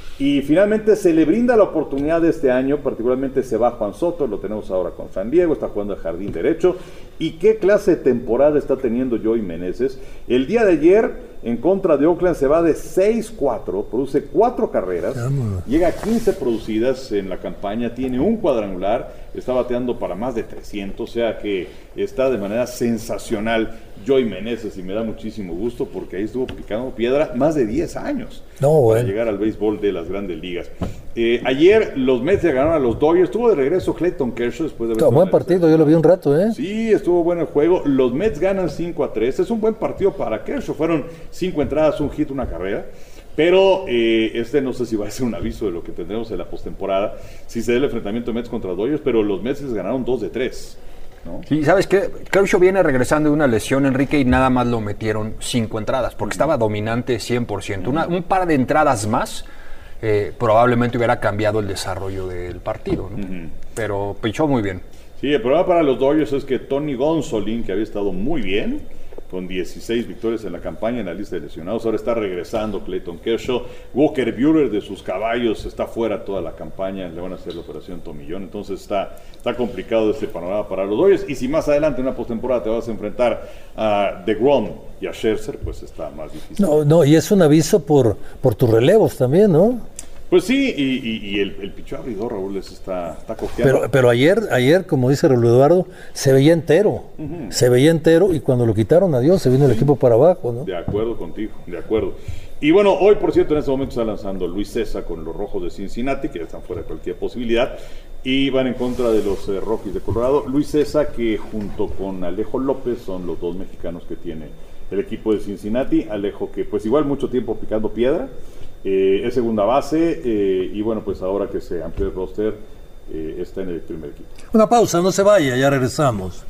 Y finalmente se le brinda la oportunidad de este año, particularmente se va Juan Soto, lo tenemos ahora con San Diego, está jugando el jardín derecho. ¿Y qué clase de temporada está teniendo Joey Meneses? El día de ayer, en contra de Oakland, se va de seis cuatro, produce cuatro carreras, Vamos. llega a quince producidas en la campaña, tiene un cuadrangular, está bateando para más de trescientos, o sea que está de manera sensacional Joey Meneses y me da muchísimo gusto porque ahí estuvo picando piedra más de diez años no, bueno. para llegar al béisbol de las Grandes Ligas. Eh, ayer los Mets ya ganaron a los Dodgers, estuvo de regreso Clayton Kershaw después de haber... Buen partido, yo lo vi un rato, ¿eh? Sí, estuvo bueno el juego, los Mets ganan cinco a tres, es un buen partido para Kershaw, fueron cinco entradas, un hit, una carrera. Pero eh, este no sé si va a ser un aviso de lo que tendremos en la postemporada, si se da el enfrentamiento de Mets contra Dodgers, pero los Mets ganaron dos de tres, ¿no? Sí, ¿sabes qué? Kershaw viene regresando de una lesión, Enrique, y nada más lo metieron cinco entradas, porque estaba dominante cien por ciento. Una, un par de entradas más eh, probablemente hubiera cambiado el desarrollo del partido, ¿no? Uh-huh. Pero pichó muy bien. Sí, el problema para los Dodgers es que Tony Gonsolin, que había estado muy bien, con dieciséis victorias en la campaña en la lista de lesionados, ahora está regresando Clayton Kershaw. Walker Buehler de sus caballos está fuera toda la campaña, le van a hacer la operación tomillón, entonces está, está complicado este panorama para los Dodgers. Y si más adelante en una postemporada te vas a enfrentar a DeGrom y a Scherzer, pues está más difícil. No, no, y es un aviso por, por tus relevos también, ¿no? Pues sí, y, y, y el, el pichó abridor, Raúl, les está, está cojeando. Pero, pero ayer, ayer, como dice Raúl Eduardo, se veía entero, uh-huh. se veía entero, y cuando lo quitaron, adiós, se vino el equipo para abajo, ¿no? De acuerdo contigo, de acuerdo. Y bueno, hoy, por cierto, en este momento está lanzando Luis Cessa con los Rojos de Cincinnati, que están fuera de cualquier posibilidad, y van en contra de los eh, Rockies de Colorado. Luis Cessa, que junto con Alejo López son los dos mexicanos que tiene el equipo de Cincinnati. Alejo, que pues igual mucho tiempo picando piedra, Eh, es segunda base eh, y bueno, pues ahora que se amplió el roster eh, está en el primer equipo. Una pausa, no se vaya, ya regresamos.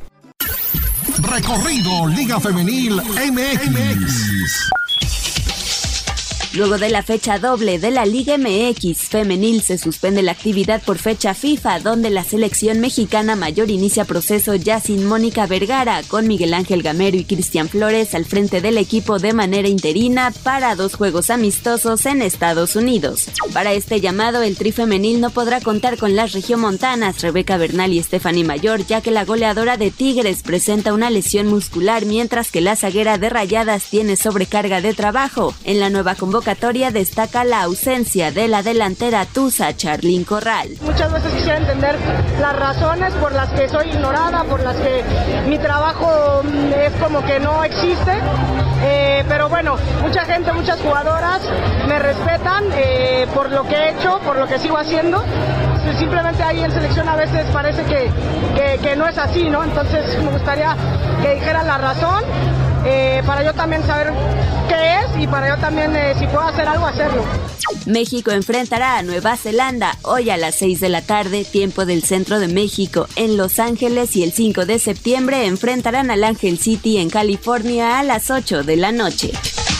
Recorrido Liga Femenil M X. Luego de la fecha doble de la Liga M X femenil se suspende la actividad por fecha FIFA, donde la selección mexicana mayor inicia proceso ya sin Mónica Vergara, con Miguel Ángel Gamero y Cristian Flores al frente del equipo de manera interina para dos juegos amistosos en Estados Unidos. Para este llamado, el tri femenil no podrá contar con las regiomontanas Rebeca Bernal y Stephanie Mayor, ya que la goleadora de Tigres presenta una lesión muscular, mientras que la zaguera de Rayadas tiene sobrecarga de trabajo. En la nueva convocatoria destaca la ausencia de la delantera tusa Charlín Corral. Muchas veces quisiera entender las razones por las que soy ignorada, por las que mi trabajo es como que no existe, eh, pero bueno, mucha gente, muchas jugadoras me respetan eh, por lo que he hecho, por lo que sigo haciendo. Simplemente ahí en selección a veces parece que, que, que no es así, ¿no? Entonces me gustaría que dijeran la razón, eh, para yo también saber qué es y para yo también, eh, si puedo hacer algo, hacerlo. México enfrentará a Nueva Zelanda hoy a las seis de la tarde, tiempo del centro de México, en Los Ángeles, y el cinco de septiembre enfrentarán al Angel City en California a las ocho de la noche.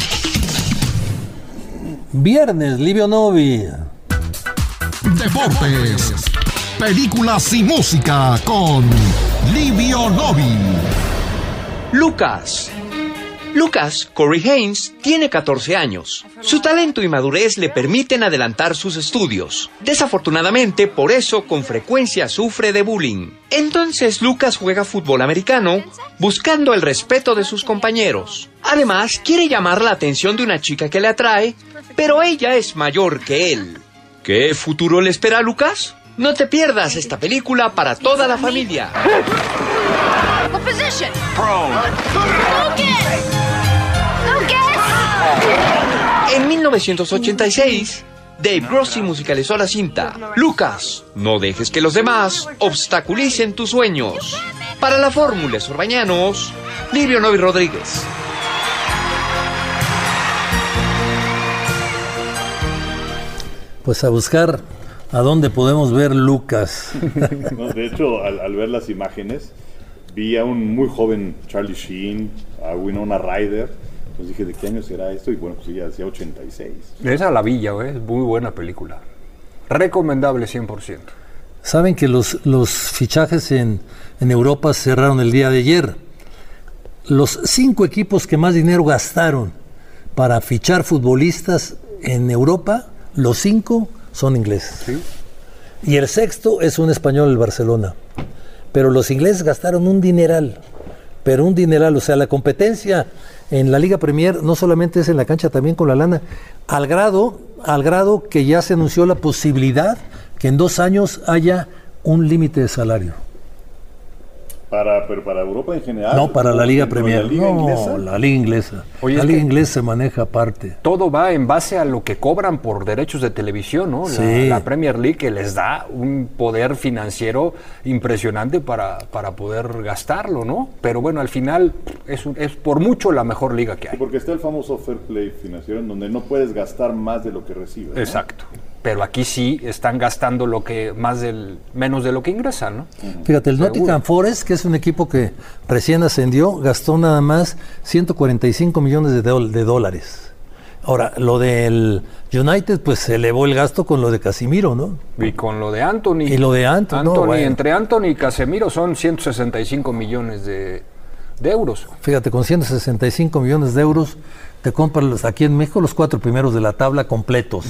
Viernes, Livio Novi. Deportes, películas y música con Livio Novi. Lucas. Lucas Corey Haynes tiene catorce años. Su talento y madurez le permiten adelantar sus estudios. Desafortunadamente, por eso con frecuencia sufre de bullying. Entonces Lucas juega fútbol americano buscando el respeto de sus compañeros. Además, quiere llamar la atención de una chica que le atrae, pero ella es mayor que él. ¿Qué futuro le espera a Lucas? No te pierdas esta película para toda la familia. What position? Pro. Lucas. Lucas. En mil novecientos ochenta y seis, Dave Grossi musicalizó la cinta Lucas, no dejes que los demás obstaculicen tus sueños. Para la Fórmula Sorbañanos, Livio Novi Rodríguez. Pues a buscar a dónde podemos ver Lucas. No, de hecho, al, al ver las imágenes, vi a un muy joven Charlie Sheen, a Winona Ryder. Entonces dije, ¿de qué año será esto? Y bueno, pues ya decía ochenta y seis. Esa La Villa, ¿eh? Es muy buena película. Recomendable cien por ciento. Saben que los, los fichajes en, en Europa cerraron el día de ayer. Los cinco equipos que más dinero gastaron para fichar futbolistas en Europa, los cinco son ingleses. ¿Sí? Y el sexto es un español, el Barcelona. Pero los ingleses gastaron un dineral, pero un dineral. O sea, la competencia en la Liga Premier no solamente es en la cancha, también con la lana, al grado, al grado que ya se anunció la posibilidad que en dos años haya un límite de salario. Para, pero para Europa en general. No, para la Liga Premier. ¿La Liga no, inglesa? la Liga Inglesa. Oye, la es Liga que Inglesa se maneja aparte. Todo va en base a lo que cobran por derechos de televisión, ¿no? Sí. La, la Premier League, que les da un poder financiero impresionante para, para poder gastarlo, ¿no? Pero bueno, al final es, un, es por mucho la mejor liga que hay. Sí, porque está el famoso fair play financiero, en donde no puedes gastar más de lo que recibes, ¿no? Exacto. Pero aquí sí están gastando lo que más del menos de lo que ingresan, ¿no? Fíjate, el Seguro. Nottingham Forest, que es un equipo que recién ascendió, gastó nada más ciento cuarenta y cinco millones de, do- de dólares. Ahora, lo del United, pues se elevó el gasto con lo de Casemiro, ¿no? Y con lo de Anthony. Y lo de Anthony, Anthony no, bueno. Entre Anthony y Casemiro son ciento sesenta y cinco millones de, de euros. Fíjate, con ciento sesenta y cinco millones de euros te compran los, aquí en México los cuatro primeros de la tabla completos.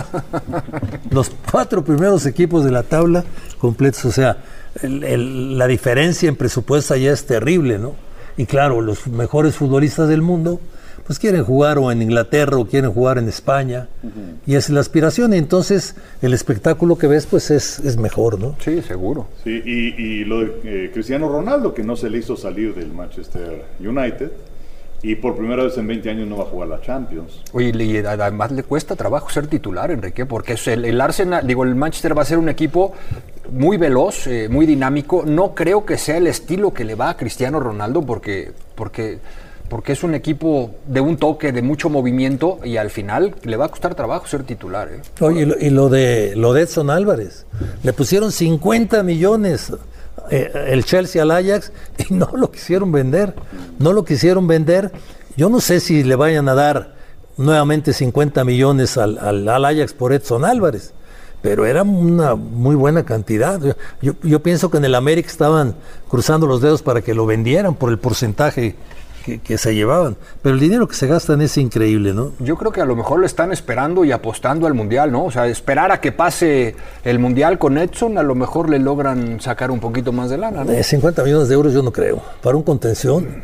Los cuatro primeros equipos de la tabla completos. O sea, el, el, la diferencia en presupuesto allá es terrible, ¿no? Y claro, los mejores futbolistas del mundo pues quieren jugar o en Inglaterra o quieren jugar en España. Uh-huh. Y es la aspiración, y entonces el espectáculo que ves pues es, es mejor, ¿no? Sí, seguro. Sí, y, y lo de eh, Cristiano Ronaldo, que no se le hizo salir del Manchester United, y por primera vez en veinte años no va a jugar la Champions. Oye, y además le cuesta trabajo ser titular, Enrique, porque es el, el Arsenal, digo, el Manchester va a ser un equipo muy veloz, eh, muy dinámico. No creo que sea el estilo que le va a Cristiano Ronaldo, porque, porque, porque es un equipo de un toque, de mucho movimiento, y al final le va a costar trabajo ser titular. ¿eh? Oye, y lo, y lo de lo de Edson Álvarez, le pusieron cincuenta millones eh, el Chelsea al Ajax y no lo quisieron vender, no lo quisieron vender. Yo no sé si le vayan a dar nuevamente cincuenta millones al, al, al Ajax por Edson Álvarez, pero era una muy buena cantidad. Yo, yo pienso que en el América estaban cruzando los dedos para que lo vendieran por el porcentaje que, que se llevaban, pero el dinero que se gastan es increíble, ¿no? Yo creo que a lo mejor lo están esperando y apostando al Mundial, ¿no? O sea, esperar a que pase el Mundial con Edson, a lo mejor le logran sacar un poquito más de lana, ¿no? Eh, cincuenta millones de euros yo no creo, para un contención.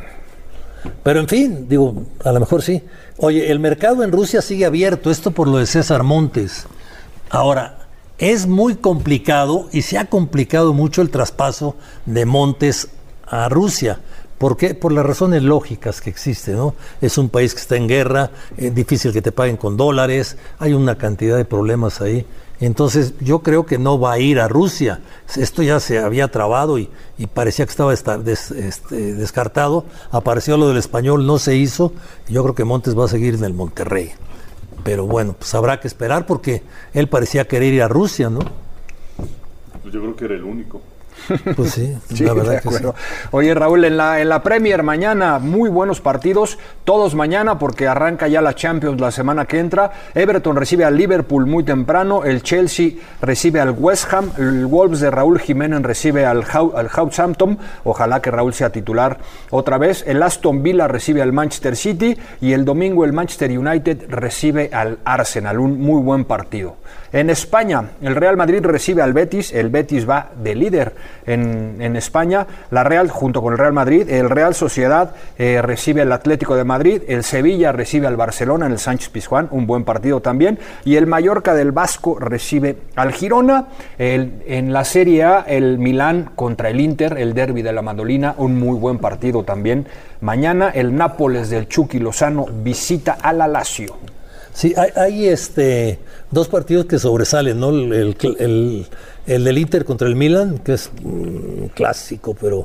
Pero en fin, digo, a lo mejor sí. Oye, el mercado en Rusia sigue abierto, esto por lo de César Montes. Ahora, es muy complicado y se ha complicado mucho el traspaso de Montes a Rusia. ¿Por qué? Por las razones lógicas que existen, ¿no? Es un país que está en guerra, es difícil que te paguen con dólares, hay una cantidad de problemas ahí. Entonces yo creo que no va a ir a Rusia. Esto ya se había trabado y, y parecía que estaba des, este, descartado. Apareció lo del Español, no se hizo. Yo creo que Montes va a seguir en el Monterrey. Pero bueno, pues habrá que esperar porque él parecía querer ir a Rusia, ¿no? Pues yo creo que era el único. Pues sí, sí, la verdad que sí. Oye, Raúl, en la, en la Premier mañana muy buenos partidos, todos mañana porque arranca ya la Champions la semana que entra. Everton recibe al Liverpool muy temprano, el Chelsea recibe al West Ham, el Wolves de Raúl Jiménez recibe al, al Southampton, ojalá que Raúl sea titular otra vez. El Aston Villa recibe al Manchester City y el domingo el Manchester United recibe al Arsenal, un muy buen partido. En España, el Real Madrid recibe al Betis, el Betis va de líder en, en España, la Real junto con el Real Madrid, el Real Sociedad eh, recibe al Atlético de Madrid, el Sevilla recibe al Barcelona en el Sánchez Pizjuán, un buen partido también, y el Mallorca del Vasco recibe al Girona. El, en la Serie A, el Milán contra el Inter, el derbi de la Madolina, un muy buen partido también. Mañana el Nápoles del Chucky Lozano visita al la Lazio. Sí, hay, hay este dos partidos que sobresalen, ¿no? El, el, el, el del Inter contra el Milan, que es un clásico, pero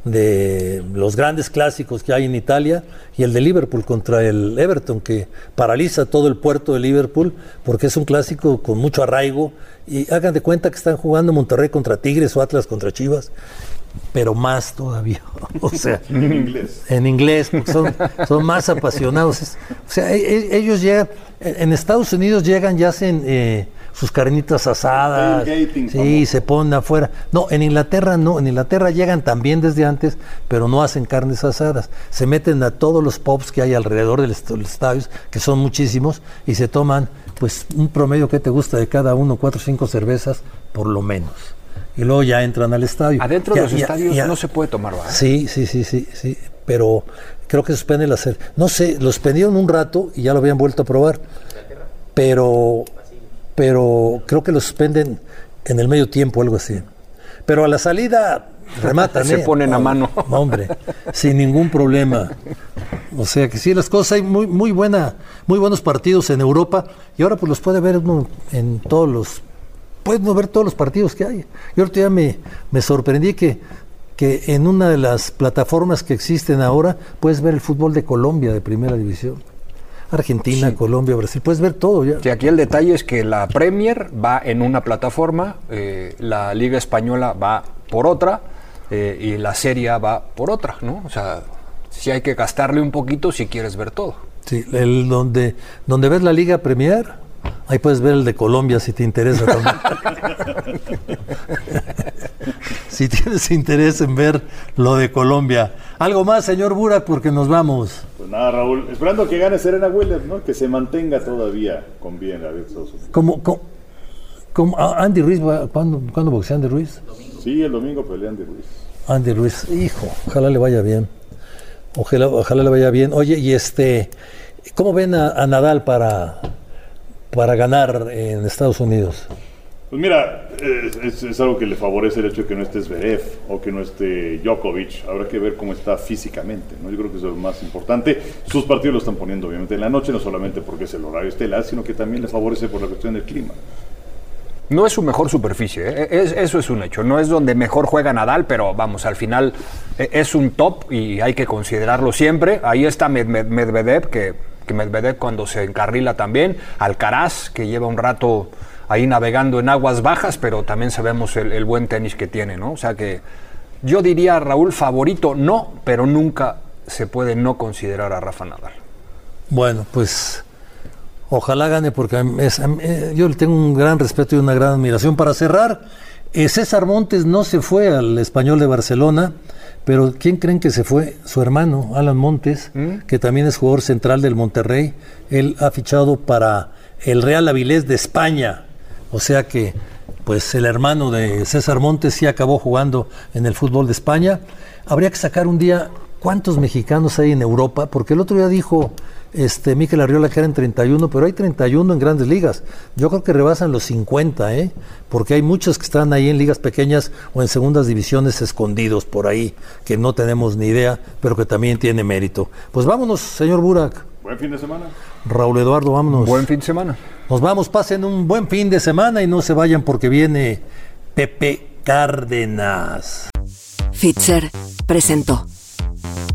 de los grandes clásicos que hay en Italia, y el de Liverpool contra el Everton, que paraliza todo el puerto de Liverpool, porque es un clásico con mucho arraigo, y hagan de cuenta que están jugando Monterrey contra Tigres o Atlas contra Chivas, pero más todavía, o sea, en inglés, en inglés, porque son, son más apasionados. O sea, ellos llegan, en Estados Unidos llegan y hacen eh, sus carnitas asadas, sí, como... se ponen afuera. No, en Inglaterra no, en Inglaterra llegan también desde antes, pero no hacen carnes asadas. Se meten a todos los pubs que hay alrededor de los estadios, que son muchísimos, y se toman, pues, un promedio que te gusta de cada uno, cuatro o cinco cervezas, por lo menos. Y luego ya entran al estadio. Adentro ya, de los ya, estadios ya. no se puede tomar, ¿verdad? Sí, sí, sí, sí, sí, pero creo que suspende la serie. No sé, lo suspendieron un rato y ya lo habían vuelto a probar, pero, pero creo que lo suspenden en el medio tiempo, algo así. Pero a la salida rematan, se ¿eh? ponen no, a mano. No, hombre, sin ningún problema. O sea que sí, las cosas, hay muy, muy, buena, muy buenos partidos en Europa y ahora pues los puede ver uno en todos los... Pueden ver todos los partidos que hay. Yo ahorita ya me, me sorprendí que, que en una de las plataformas que existen ahora puedes ver el fútbol de Colombia de primera división. Argentina, sí. Colombia, Brasil, puedes ver todo ya. Sí, aquí el detalle es que la Premier va en una plataforma, eh, la Liga Española va por otra eh, y la Serie A va por otra, ¿no? O sea, sí hay que gastarle un poquito si quieres ver todo. Sí, el donde, donde ves la Liga Premier... Ahí puedes ver el de Colombia si te interesa también. Si tienes interés en ver lo de Colombia. ¿Algo más, señor Burak? Porque nos vamos. Pues nada, Raúl. Esperando que gane Serena Williams, ¿no? Que se mantenga todavía con bien a Estados Unidos. ¿Cómo, cómo, cómo Andy Ruiz? ¿Cuándo, ¿Cuándo boxea Andy Ruiz? Sí, el domingo pelea Andy Ruiz. Andy Ruiz, hijo, ojalá le vaya bien. Ojalá, ojalá le vaya bien. Oye, y este, ¿cómo ven a, a Nadal para... para ganar en Estados Unidos? Pues mira, es, es, es algo que le favorece el hecho de que no esté Zverev o que no esté Djokovic. Habrá que ver cómo está físicamente, ¿no? Yo creo que eso es lo más importante. Sus partidos lo están poniendo obviamente en la noche, no solamente porque es el horario estelar, sino que también le favorece por la cuestión del clima. No es su mejor superficie, ¿eh? es, eso es un hecho. No es donde mejor juega Nadal, pero vamos, al final es un top y hay que considerarlo siempre. Ahí está Medvedev, que... que Medvedev cuando se encarrila también, Alcaraz, que lleva un rato ahí navegando en aguas bajas, pero también sabemos el, el buen tenis que tiene, ¿no? O sea que yo diría, Raúl, favorito no, pero nunca se puede no considerar a Rafa Nadal. Bueno, pues Ojalá gane porque es, eh, yo le tengo un gran respeto y una gran admiración. Para cerrar, eh, César Montes no se fue al Español de Barcelona, pero ¿quién creen que se fue? Su hermano, Alan Montes, ¿Mm? que también es jugador central del Monterrey. Él ha fichado para el Real Avilés de España. O sea que, pues el hermano de César Montes sí acabó jugando en el fútbol de España. Habría que sacar un día cuántos mexicanos hay en Europa, porque el otro día dijo este Mikel Arriola que eran treinta y uno, pero hay treinta y uno en grandes ligas. Yo creo que rebasan los cincuenta, ¿eh? Porque hay muchos que están ahí en ligas pequeñas o en segundas divisiones escondidos por ahí, que no tenemos ni idea, pero que también tiene mérito. Pues vámonos, señor Burak. Buen fin de semana. Raúl Eduardo, vámonos. Buen fin de semana. Nos vamos, pasen un buen fin de semana y no se vayan porque viene Pepe Cárdenas. Fitzer presentó